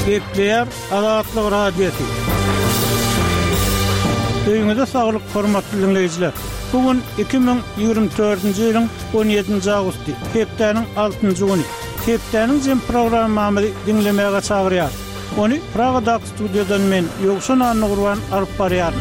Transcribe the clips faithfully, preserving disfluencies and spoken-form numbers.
Gepleyer Azatlyk Radiosu. Öýüňizde saglyk, hormatly dinleýijiler. Bugün iki bin ýygrimi dördünji ýylyň on ýedinji agusty, hepdeniň altynjy güni. Hepdeniň jem programmamy dinlemäge çagyrýar. Onu Praga'daki studyodan men Ýogşan Anny alyp barýar.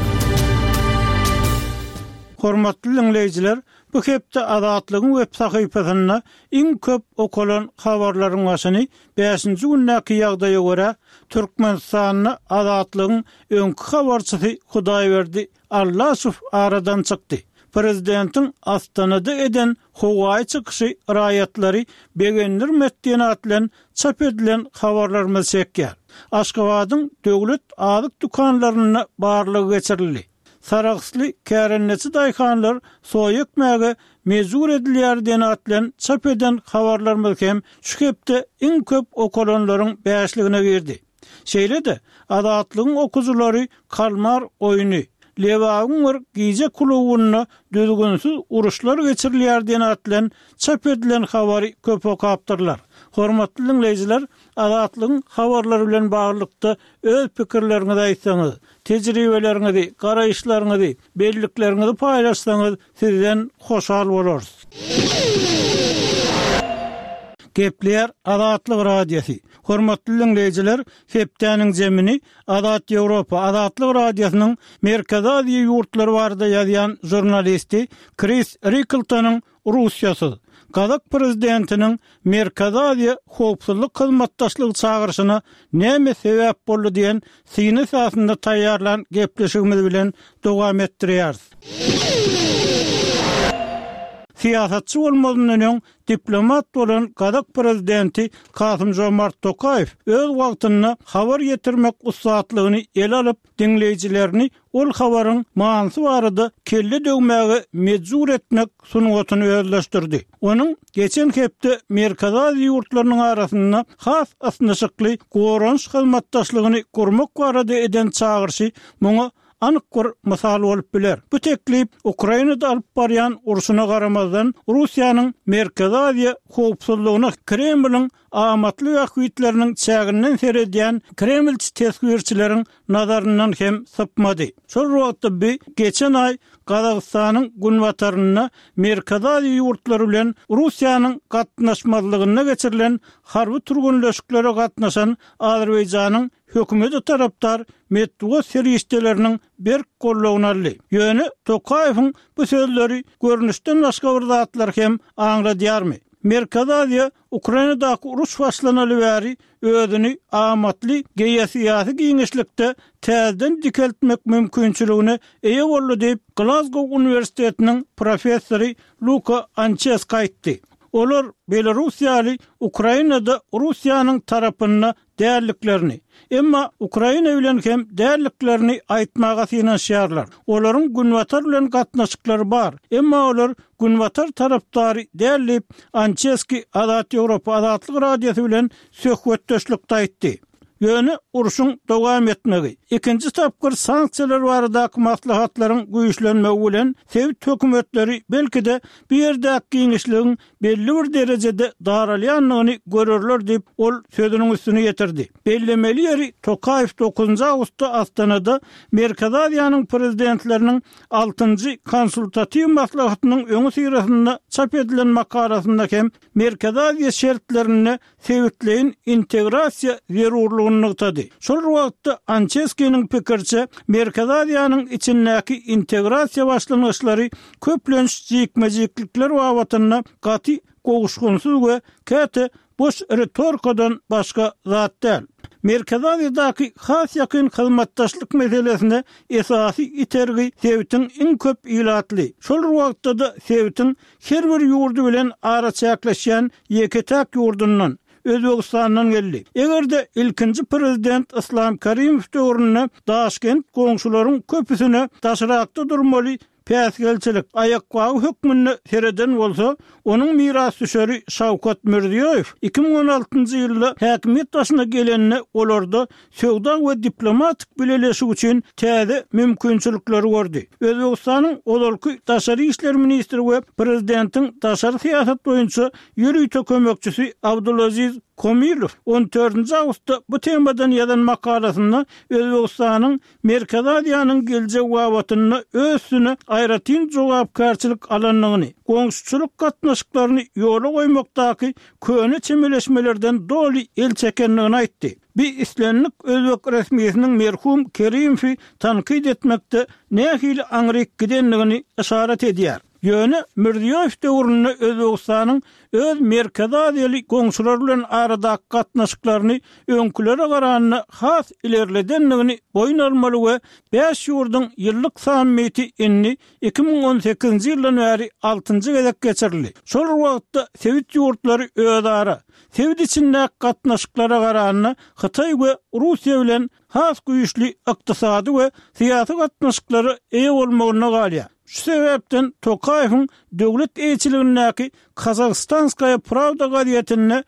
Hormatly dinleýijiler, bu hepde Azatlygyň web sahypasyna iň köp okulan habarlaryň başyny beşinji günnäki ýagdaýa görä Türkmenistanyň Azatlygyň öňkü habarçysy Hudaýberdi Allasov aradan çykdy. Prezidentin Astanada eden Huwaý çykyşy raýatlary begenler metdiýen atlan çap edilen habarlar çekýär. Aşgabatyň döwlet azyk dukanlaryna barlygy geçirildi. Saraqsly kärennesi daýkanlar soýukmäge mezur edilýär diýen atlan çap eden habarlar hem şu hepde iň köp okulanlaryň beşligine girdi. Şeýle-de Azatlygyň okuzulary kalmar oýuny Lewagyň gize klubyna düzgünsiz uruşlar geçirilýär diýen atlan çap edilen habary köp okapdyrlar. Hormatly dinleýijiler, Azatlygyň habarlary bilen baglykda öz pikirleriňizi aýtsaňyz, tejribeleriňizi, garaýşlaryňyzy, belliklerinizi paýlaşsaňyz sizden hoşal bolarys. Gepleyer Azatlyk Radiosu. Hormatly dinleýijiler, hepdeniň jemini Azat Ýewropa Azatlyk Radiosynyň Merkezi Aziýa ýurtlary barada ýazýan jurnalisti Chris Rickeltonyň Russiýasy Kazak prezidentiniň Merkezi Aziýa howpsuzlyk hyzmatdaşlygy çağırşyna näme sebäp boldy diýen syny esasynda taýýarlan gepleşigimiz bilen dowam etdirýär. Siyasatçı olmagynyň diplomat bolan Kazak prezidenti Kasym-Jomart Tokayew öz wagtyny habar ýetirmek ustaatlygyny el alyp dinleýijilerini ol habaryň mansy barada kelle döwmäge mejbur etmek sunuwatyny özleşdirdi. Onuň geçen hepde Merkezi Aziýa ýurtlarynyň arasynda has asnaşykly goranç hyzmatdaşlygyny gurmak barada eden çağırşy muňa anyk bir mysal bolup biler. Bu teklip Ukrainada alyp barýan uruşuna garamazdan Russiýanyň Merkezi Aziýa howpsuzlygyna Kremliň amatly wagtlarynyň çäginden seredýän Kremlçi tesgirçileriň nazaryndan hem sypmady. Şol wagtda bi geçen ay Kazakstanyň günwataryna Merkezi Aziýa ýurtlary bilen Russiýanyň gatnaşmazlygyna geçirilen harby turgunleşiklere gatnaşan Azerbaýjanyň hökümeti taraptar Medvedev serýişdeleriniň bir gollawyny aldy. Ýöne Tokayewiň bu sözleri görnüşden başga bir zatlar hem aňladýarmy? Merkezi Aziýa Ukrainadaky uruş başlanaly bäri özüni amatly geýsiýasy giňişlikde täzeden dikeltmek mümkinçiligine eýe boldy diýip Glasgow Uniwersitetiniň professory Luka Anchesk aýtdy. Olar Belarusiýaly Ukrainada Russiýanyň tarapyna däerliklerini, emma Ukraina bilen hem däerliklerini aýtmaga synanýarlar. Olaryň günwatar bilen gatnaşyklary bar, emma olar günwatar tarapdary däerlip Ancheski Azat Ýewropa Azatlyk Radiosu bilen söhbetdeşlikde aýtdy. Ýöne uruşyň dowam etmegi. Ikinji tapgyr sanksiýalar baradaky maslahatlaryň güýçlenmegi bilen Sowet hökümetleri belki de bir ýerdäki giňişligiň belli bir derejede daralýanlygyny görürler diýip ol sözüniň üstüne ýetirdi. Bellemeli ýeri Tokayew dokuzunji awgustda Astanada Merkezi Aziýanyň prezidentleriniň altynjy konsultativ maslahatynyň öňü syrasynda çap edilen makarasynda hem Merkezi Aziýa şertlerini Sowetlerin integrasiýa zerurlygyny nykdy. Şol wagtda Ancheskiniň pikirçe Merkezi Aziýanyň içindäki integrasiýa başlanýaşlary köplenç jikmejiklikler wawatyna gaty gowuşgunsyz we käte boş retorikadan başga zat däl. Merkezi Aziýadaky has ýakyn hyzmatdaşlyk meselesinde esasy itergi Sowetiň iň köp ilatly. Şol wagtda da Sowetiň her bir ýurdu bilen ara çäkleşýän ýeketäk ýurdundan Özbegistanyň geldi. Egerde ilkinji prezident Islam Karimow döwründe Daşkent goňşularyň köpüsine taşrakda durmaly päsgelçilik aýakbagy hökmüni sereden bolsa, onuň miras düşeri Şawkat Mirziýoýew iki bin on altynjy ýylda häkimet başyna gelenine olarda söwda we diplomatik bileleşik üçin täze mümkinçilikleri gördi. Özbegistanyň olarky taşary işler ministri we prezidentiň taşary siýasat boýunça ýürüýte kömekçisi Abdulaziz Komilov on dördünji awgustda bu temadan ýazan makalasynda Özbegistanyň Merkezi Aziýanyň geljek wawatyny özüne aýratyn jogapkarçylyk alanlygyny, goňşuçylyk gatnaşyklaryny ýola goýmakdaky köne çemeleşmelerden doly el çekenligini aýtdy. Bir islenlik Özbek resmiýetiniň merhum Kerimovy tankyd etmekde nähili aňryk gidenligini işaret edýär. Ýöne Mirziýow döwründe Özbegistanyň öz Merkezi Aziýaly goňşular bilen aradaky gatnaşyklaryny öňkülere garanyny has ilerledenligini boýun almaly we beş ýurdyň ýyllyk sammiti inni iki bin on sekizinji ýyldan bäri altynjy gezek geçirildi. Şol wagtda Sowet ýurtlary özara Sowet içinde gatnaşyklara garanyny Hytaý we Russiýa bilen has güýçli ykdysady we syýasy gatnaşyklary eýe bolmagyna galýar. Şu sebepden Tokayewiň döwlet eýçiligindäki Kazakhstanskaya Pravda gazetine